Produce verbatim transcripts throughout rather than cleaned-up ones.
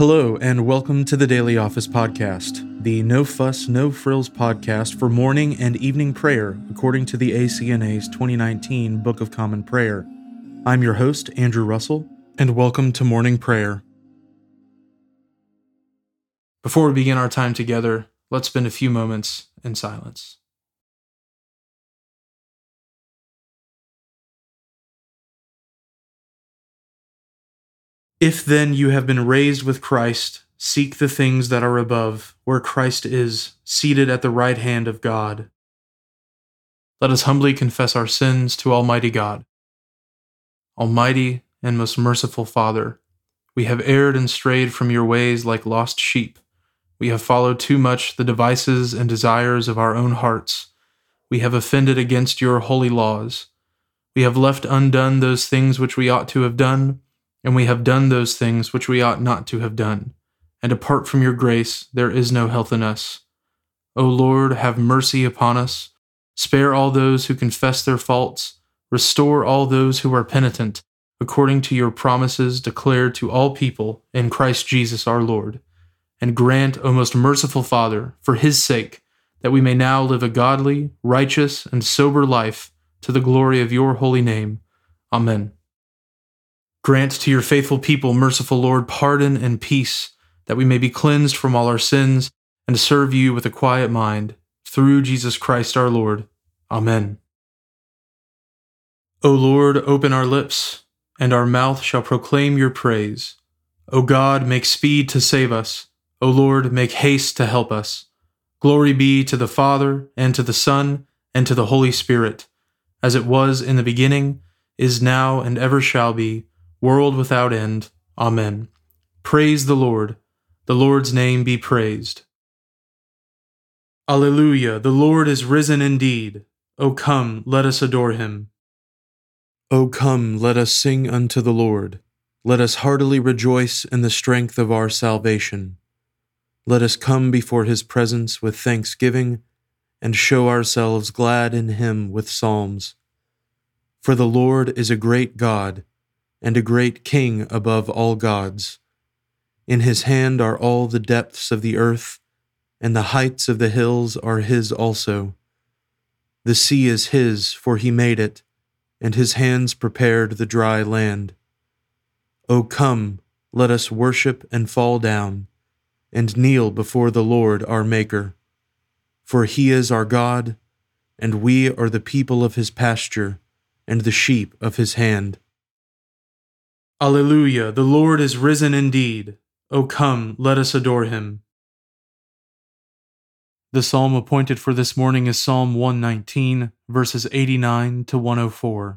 Hello, and welcome to the Daily Office Podcast, the No Fuss, No Frills podcast for morning and evening prayer, according to the A C N A's twenty nineteen Book of Common Prayer. I'm your host, Andrew Russell, and welcome to morning prayer. Before we begin our time together, let's spend a few moments in silence. If then you have been raised with Christ, seek the things that are above, where Christ is, seated at the right hand of God. Let us humbly confess our sins to Almighty God. Almighty and most merciful Father, we have erred and strayed from your ways like lost sheep. We have followed too much the devices and desires of our own hearts. We have offended against your holy laws. We have left undone those things which we ought to have done, and we have done those things which we ought not to have done. And apart from your grace, there is no health in us. O Lord, have mercy upon us. Spare all those who confess their faults. Restore all those who are penitent, according to your promises declared to all people in Christ Jesus our Lord. And grant, O most merciful Father, for his sake, that we may now live a godly, righteous, and sober life to the glory of your holy name. Amen. Grant to your faithful people, merciful Lord, pardon and peace, that we may be cleansed from all our sins and serve you with a quiet mind, through Jesus Christ our Lord. Amen. O Lord, open our lips, and our mouth shall proclaim your praise. O God, make speed to save us. O Lord, make haste to help us. Glory be to the Father, and to the Son, and to the Holy Spirit, as it was in the beginning, is now, and ever shall be, world without end. Amen. Praise the Lord. The Lord's name be praised. Alleluia. The Lord is risen indeed. O come, let us adore him. O come, let us sing unto the Lord. Let us heartily rejoice in the strength of our salvation. Let us come before his presence with thanksgiving, and show ourselves glad in him with psalms. For the Lord is a great God, and a great King above all gods. In his hand are all the depths of the earth, and the heights of the hills are his also. The sea is his, for he made it, and his hands prepared the dry land. O come, let us worship and fall down, and kneel before the Lord our Maker. For he is our God, and we are the people of his pasture, and the sheep of his hand. Alleluia, the Lord is risen indeed. O come, let us adore him. The psalm appointed for this morning is Psalm one nineteen, verses eighty-nine to one oh four.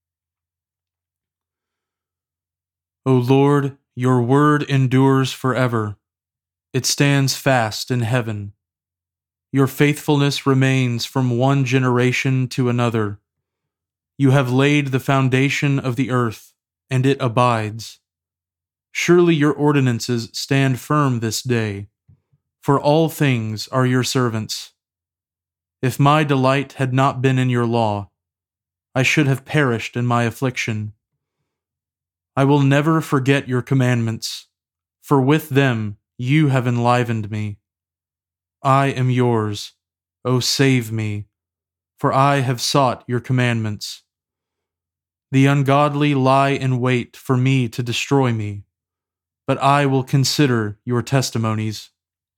O Lord, your word endures forever. It stands fast in heaven. Your faithfulness remains from one generation to another. You have laid the foundation of the earth, and it abides. Surely your ordinances stand firm this day, for all things are your servants. If my delight had not been in your law, I should have perished in my affliction. I will never forget your commandments, for with them you have enlivened me. I am yours, O save me, for I have sought your commandments. The ungodly lie in wait for me to destroy me, but I will consider your testimonies.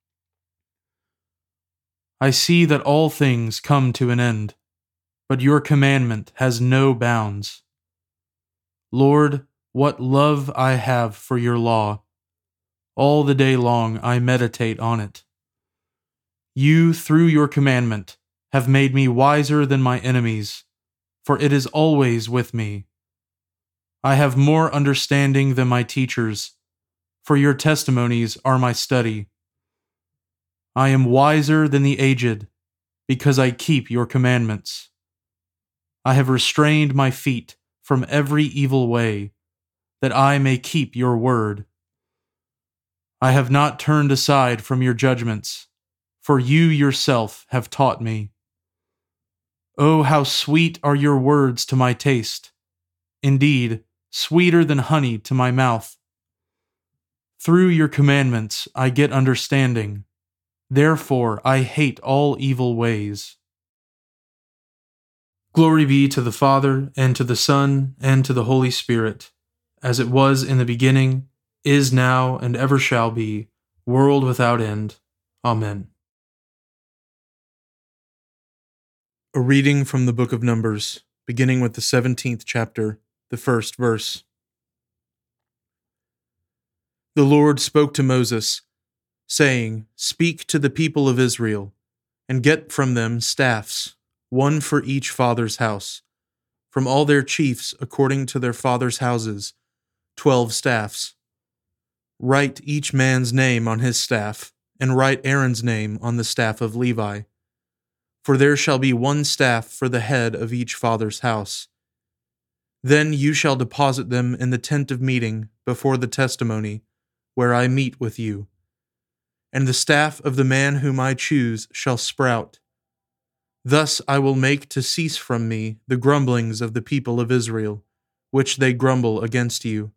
I see that all things come to an end, but your commandment has no bounds. Lord, what love I have for your law! All the day long I meditate on it. You, through your commandment, have made me wiser than my enemies, for it is always with me. I have more understanding than my teachers, for your testimonies are my study. I am wiser than the aged, because I keep your commandments. I have restrained my feet from every evil way, that I may keep your word. I have not turned aside from your judgments, for you yourself have taught me. Oh, how sweet are your words to my taste, indeed, sweeter than honey to my mouth. Through your commandments I get understanding. Therefore I hate all evil ways. Glory be to the Father, and to the Son, and to the Holy Spirit, as it was in the beginning, is now, and ever shall be, world without end. Amen. A reading from the book of Numbers, beginning with the seventeenth chapter, the first verse. The Lord spoke to Moses, saying, Speak to the people of Israel, and get from them staffs, one for each father's house, from all their chiefs according to their fathers' houses, twelve staffs. Write each man's name on his staff, and write Aaron's name on the staff of Levi. For there shall be one staff for the head of each father's house. Then you shall deposit them in the tent of meeting before the testimony, where I meet with you. And the staff of the man whom I choose shall sprout. Thus I will make to cease from me the grumblings of the people of Israel, which they grumble against you.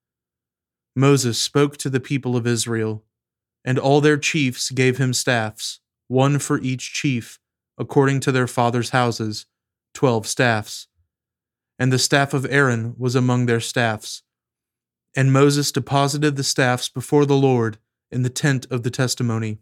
Moses spoke to the people of Israel, and all their chiefs gave him staffs, one for each chief, according to their fathers' houses, twelve staffs. And the staff of Aaron was among their staffs. And Moses deposited the staffs before the Lord in the tent of the testimony.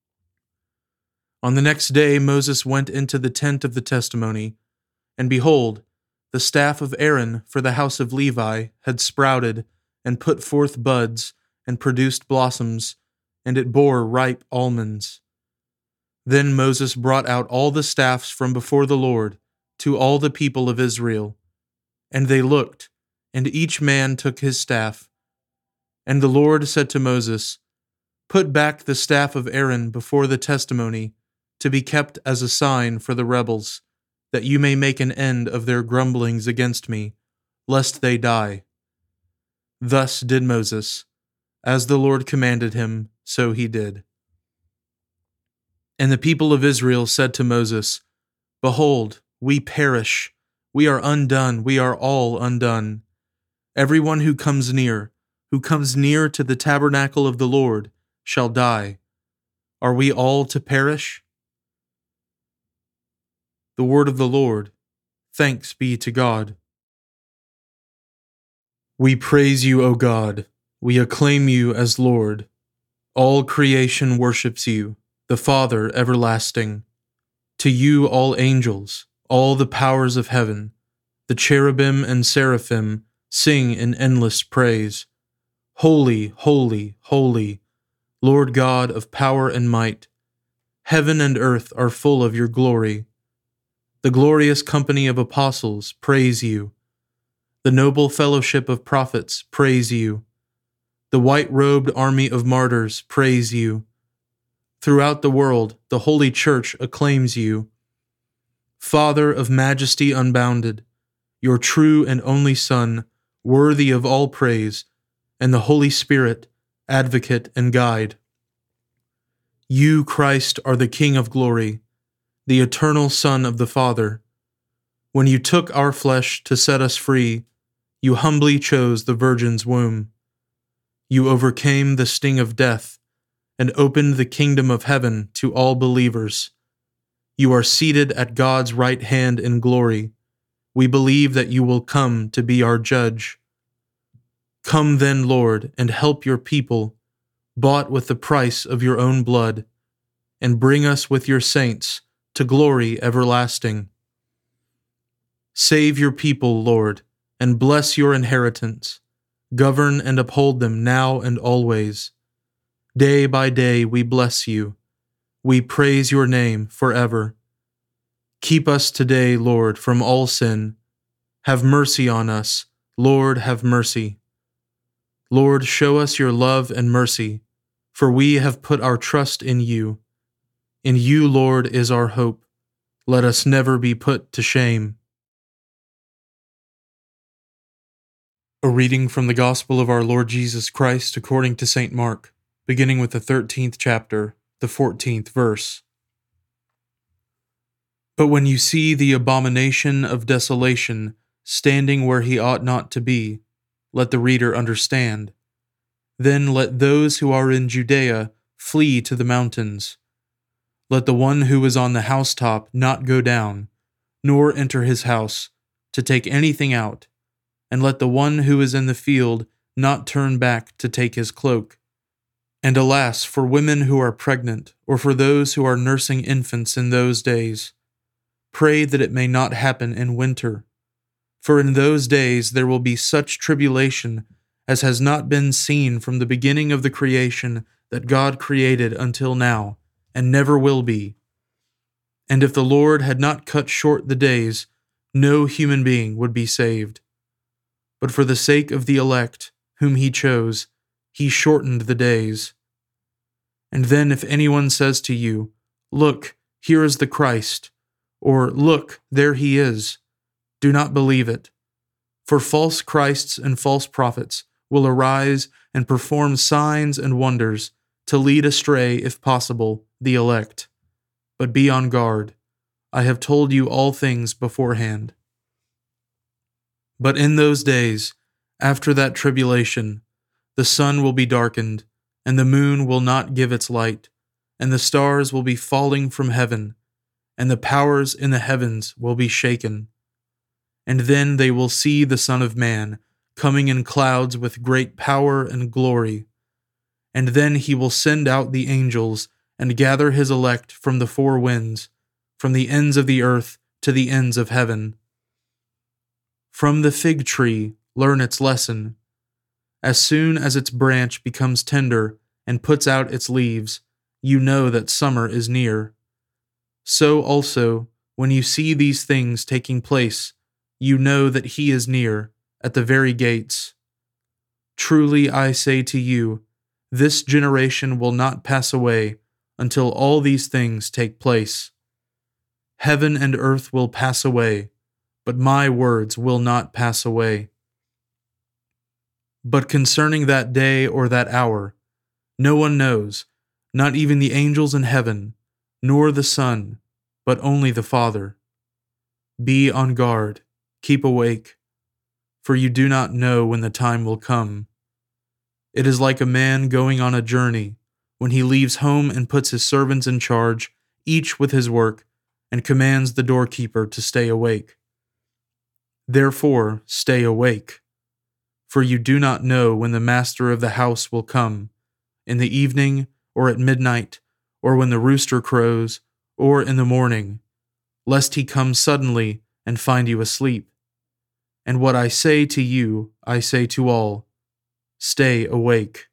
On the next day Moses went into the tent of the testimony, and behold, the staff of Aaron for the house of Levi had sprouted and put forth buds and produced blossoms, and it bore ripe almonds. Then Moses brought out all the staffs from before the Lord to all the people of Israel. And they looked, and each man took his staff. And the Lord said to Moses, Put back the staff of Aaron before the testimony, to be kept as a sign for the rebels, that you may make an end of their grumblings against me, lest they die. Thus did Moses. As the Lord commanded him, so he did. And the people of Israel said to Moses, Behold, we perish. We are undone, we are all undone. Everyone who comes near, who comes near to the tabernacle of the Lord, shall die. Are we all to perish? The word of the Lord. Thanks be to God. We praise you, O God. We acclaim you as Lord. All creation worships you, the Father everlasting. To you all angels, all the powers of heaven, the cherubim and seraphim, sing in endless praise. Holy, holy, holy, Lord God of power and might. Heaven and earth are full of your glory. The glorious company of apostles praise you. The noble fellowship of prophets praise you. The white-robed army of martyrs praise you. Throughout the world, the Holy Church acclaims you. Father of majesty unbounded, your true and only Son, worthy of all praise, and the Holy Spirit, advocate and guide. You, Christ, are the King of glory, the eternal Son of the Father. When you took our flesh to set us free, you humbly chose the Virgin's womb. You overcame the sting of death and opened the kingdom of heaven to all believers. You are seated at God's right hand in glory. We believe that you will come to be our judge. Come then, Lord, and help your people, bought with the price of your own blood, and bring us with your saints to glory everlasting. Save your people, Lord, and bless your inheritance. Govern and uphold them now and always. Day by day we bless you. We praise your name forever. Keep us today, Lord, from all sin. Have mercy on us. Lord, have mercy. Lord, show us your love and mercy, for we have put our trust in you. In you, Lord, is our hope. Let us never be put to shame. A reading from the Gospel of our Lord Jesus Christ according to Saint Mark, beginning with the thirteenth chapter, the fourteenth verse. But when you see the abomination of desolation standing where he ought not to be, let the reader understand. Then let those who are in Judea flee to the mountains. Let the one who is on the housetop not go down, nor enter his house, to take anything out, and let the one who is in the field not turn back to take his cloak. And alas, for women who are pregnant, or for those who are nursing infants in those days. Pray that it may not happen in winter. For in those days there will be such tribulation as has not been seen from the beginning of the creation that God created until now, and never will be. And if the Lord had not cut short the days, no human being would be saved. But for the sake of the elect, whom he chose, he shortened the days. And then if anyone says to you, "Look, here is the Christ," or "Look, there he is," do not believe it. For false Christs and false prophets will arise and perform signs and wonders to lead astray, if possible, the elect. But be on guard. I have told you all things beforehand. But in those days, after that tribulation, the sun will be darkened, and the moon will not give its light, and the stars will be falling from heaven, and the powers in the heavens will be shaken. And then they will see the Son of Man coming in clouds with great power and glory. And then he will send out the angels and gather his elect from the four winds, from the ends of the earth to the ends of heaven. From the fig tree learn its lesson. As soon as its branch becomes tender and puts out its leaves, you know that summer is near. So also, when you see these things taking place, you know that he is near, at the very gates. Truly I say to you, this generation will not pass away until all these things take place. Heaven and earth will pass away, but my words will not pass away. But concerning that day or that hour, no one knows, not even the angels in heaven, nor the Son, but only the Father. Be on guard, keep awake, for you do not know when the time will come. It is like a man going on a journey, when he leaves home and puts his servants in charge, each with his work, and commands the doorkeeper to stay awake. Therefore, stay awake, for you do not know when the master of the house will come, in the evening, or at midnight, or when the rooster crows, or in the morning, lest he come suddenly and find you asleep. And what I say to you, I say to all, stay awake.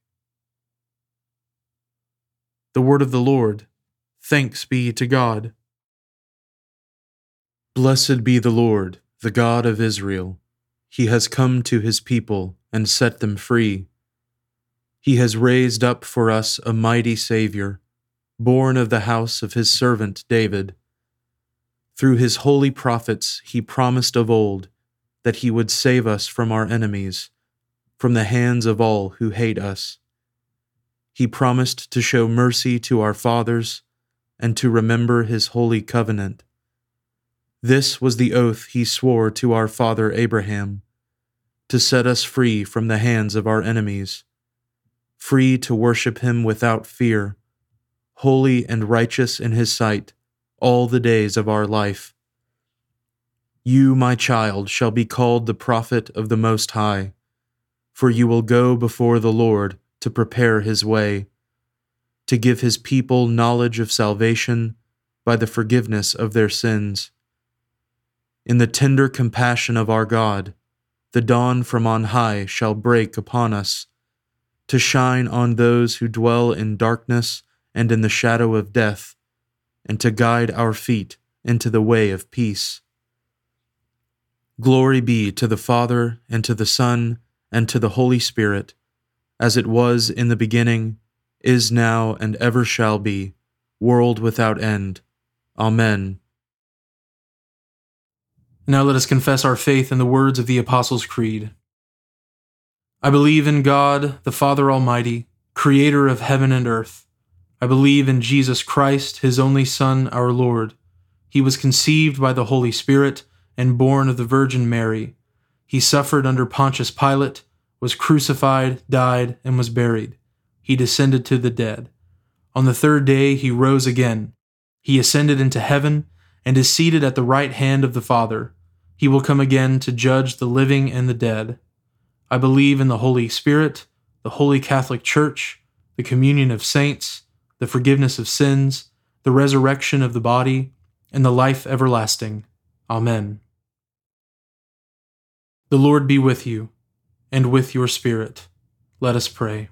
The word of the Lord. Thanks be to God. Blessed be the Lord, the God of Israel. He has come to his people and set them free. He has raised up for us a mighty Savior, born of the house of his servant David. Through his holy prophets he promised of old that he would save us from our enemies, from the hands of all who hate us. He promised to show mercy to our fathers and to remember his holy covenant. This was the oath he swore to our father Abraham, to set us free from the hands of our enemies, free to worship him without fear, holy and righteous in his sight all the days of our life. You, my child, shall be called the prophet of the Most High, for you will go before the Lord to prepare his way, to give his people knowledge of salvation by the forgiveness of their sins. In the tender compassion of our God, the dawn from on high shall break upon us, to shine on those who dwell in darkness and in the shadow of death, and to guide our feet into the way of peace. Glory be to the Father, and to the Son, and to the Holy Spirit, as it was in the beginning, is now, and ever shall be, world without end. Amen. Now let us confess our faith in the words of the Apostles' Creed. I believe in God, the Father Almighty, creator of heaven and earth. I believe in Jesus Christ, his only Son, our Lord. He was conceived by the Holy Spirit and born of the Virgin Mary. He suffered under Pontius Pilate, was crucified, died, and was buried. He descended to the dead. On the third day he rose again. He ascended into heaven and is seated at the right hand of the Father. He will come again to judge the living and the dead. I believe in the Holy Spirit, the Holy Catholic Church, the communion of saints, the forgiveness of sins, the resurrection of the body, and the life everlasting. Amen. The Lord be with you, and with your spirit. Let us pray.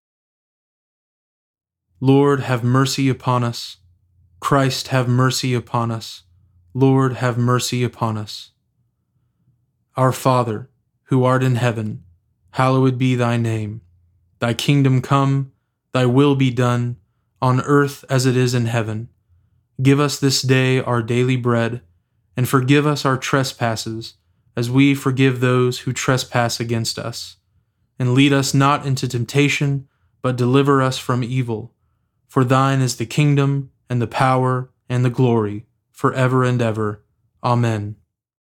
Lord, have mercy upon us. Christ, have mercy upon us. Lord, have mercy upon us. Our Father, who art in heaven, hallowed be thy name. Thy kingdom come, thy will be done, on earth as it is in heaven. Give us this day our daily bread, and forgive us our trespasses, as we forgive those who trespass against us. And lead us not into temptation, but deliver us from evil. For thine is the kingdom, and the power, and the glory, forever and ever. Amen.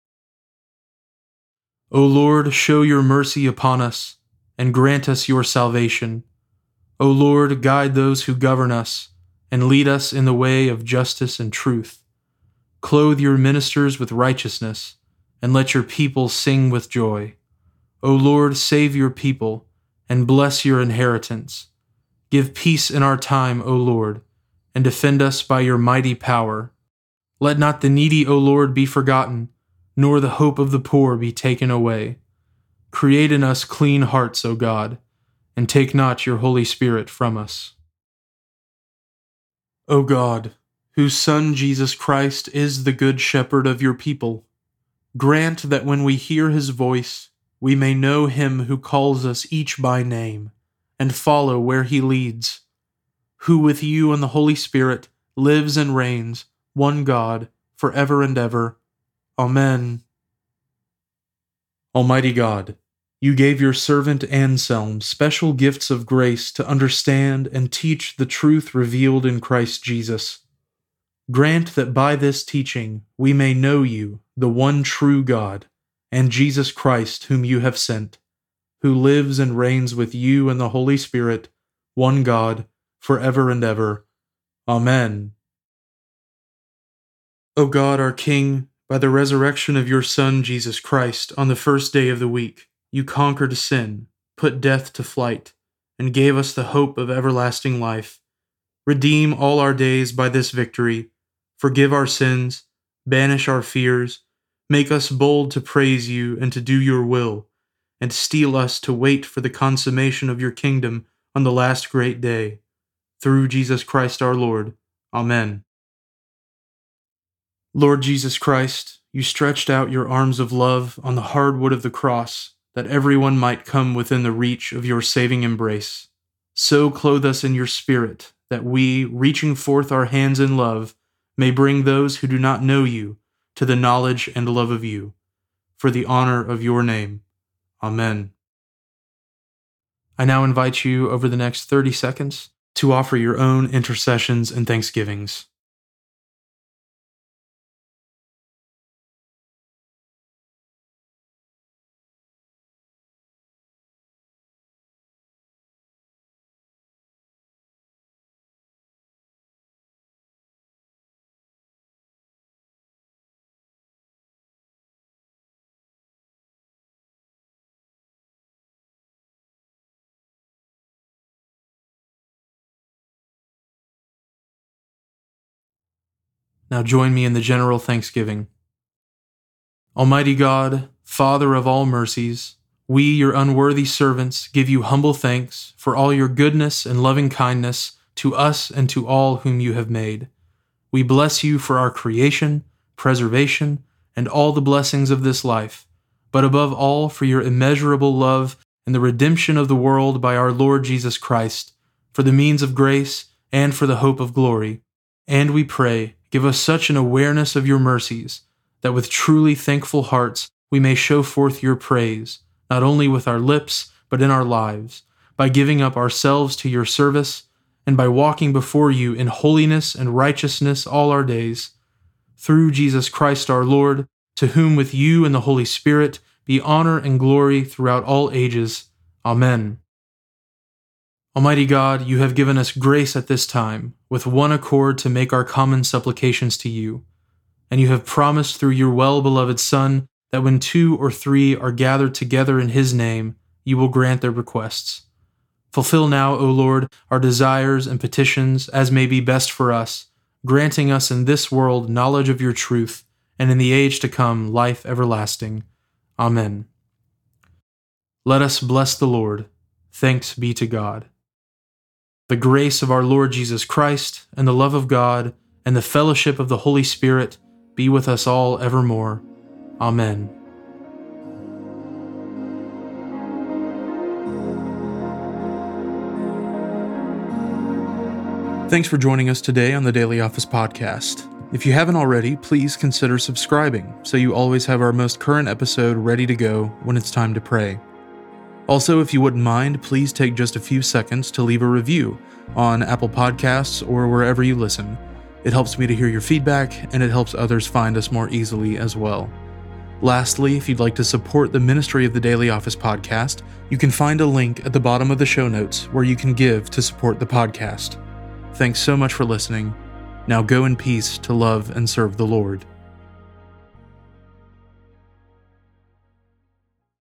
O Lord, show your mercy upon us, and grant us your salvation. O Lord, guide those who govern us, and lead us in the way of justice and truth. Clothe your ministers with righteousness, and let your people sing with joy. O Lord, save your people, and bless your inheritance. Give peace in our time, O Lord, and defend us by your mighty power. Let not the needy, O Lord, be forgotten, nor the hope of the poor be taken away. Create in us clean hearts, O God, and take not your Holy Spirit from us. O God, whose Son Jesus Christ is the good shepherd of your people, grant that when we hear his voice, we may know him who calls us each by name, and follow where he leads, who with you and the Holy Spirit lives and reigns, one God, forever and ever. Amen. Almighty God, you gave your servant Anselm special gifts of grace to understand and teach the truth revealed in Christ Jesus. Grant that by this teaching we may know you, the one true God, and Jesus Christ whom you have sent, who lives and reigns with you and the Holy Spirit, one God, forever and ever. Amen. O God, our King, by the resurrection of your Son, Jesus Christ, on the first day of the week, you conquered sin, put death to flight, and gave us the hope of everlasting life. Redeem all our days by this victory. Forgive our sins, banish our fears, make us bold to praise you and to do your will, and steel us to wait for the consummation of your kingdom on the last great day. Through Jesus Christ our Lord. Amen. Lord Jesus Christ, you stretched out your arms of love on the hard wood of the cross, that everyone might come within the reach of your saving embrace. So clothe us in your Spirit, that we, reaching forth our hands in love, may bring those who do not know you to the knowledge and love of you, for the honor of your name. Amen. I now invite you over the next thirty seconds to offer your own intercessions and thanksgivings. Now join me in the general thanksgiving. Almighty God, Father of all mercies, we, your unworthy servants, give you humble thanks for all your goodness and loving kindness to us and to all whom you have made. We bless you for our creation, preservation, and all the blessings of this life, but above all for your immeasurable love and the redemption of the world by our Lord Jesus Christ, for the means of grace and for the hope of glory. And we pray, give us such an awareness of your mercies, that with truly thankful hearts we may show forth your praise, not only with our lips, but in our lives, by giving up ourselves to your service, and by walking before you in holiness and righteousness all our days. Through Jesus Christ our Lord, to whom with you and the Holy Spirit be honor and glory throughout all ages. Amen. Almighty God, you have given us grace at this time, with one accord to make our common supplications to you. And you have promised through your well-beloved Son that when two or three are gathered together in his name, you will grant their requests. Fulfill now, O Lord, our desires and petitions as may be best for us, granting us in this world knowledge of your truth, and in the age to come life everlasting. Amen. Let us bless the Lord. Thanks be to God. The grace of our Lord Jesus Christ, and the love of God, and the fellowship of the Holy Spirit be with us all evermore. Amen. Thanks for joining us today on the Daily Office Podcast. If you haven't already, please consider subscribing so you always have our most current episode ready to go when it's time to pray. Also, if you wouldn't mind, please take just a few seconds to leave a review on Apple Podcasts or wherever you listen. It helps me to hear your feedback, and it helps others find us more easily as well. Lastly, if you'd like to support the ministry of the Daily Office Podcast, you can find a link at the bottom of the show notes where you can give to support the podcast. Thanks so much for listening. Now go in peace to love and serve the Lord.